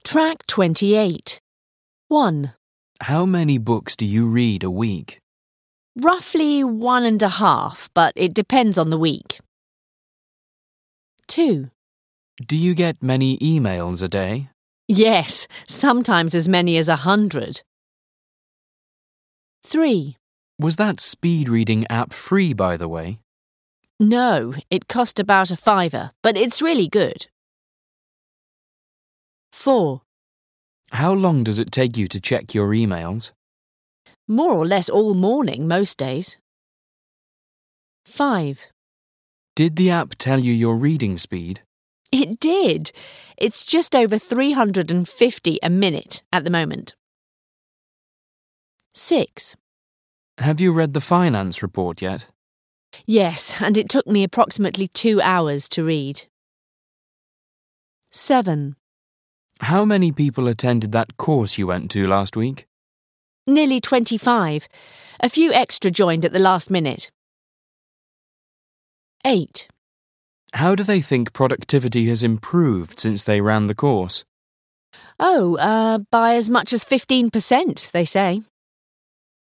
Track 28. 1. How many books do you read a week? Roughly 1.5, but it depends on the week. 2. Do you get many emails a day? Yes, sometimes as many as 100. 3. Was that speed reading app free, by the way? No, it cost about $5, but it's really good. 4. How long does it take you to check your emails? More or less all morning most days. 5. Did the app tell you your reading speed? It did. It's just over 350 a minute at the moment. 6. Have you read the finance report yet? Yes, and it took me approximately 2 hours to read. 7. How many people attended that course you went to last week? Nearly 25. A few extra joined at the last minute. 8. How do they think productivity has improved since they ran the course? By as much as 15%, they say.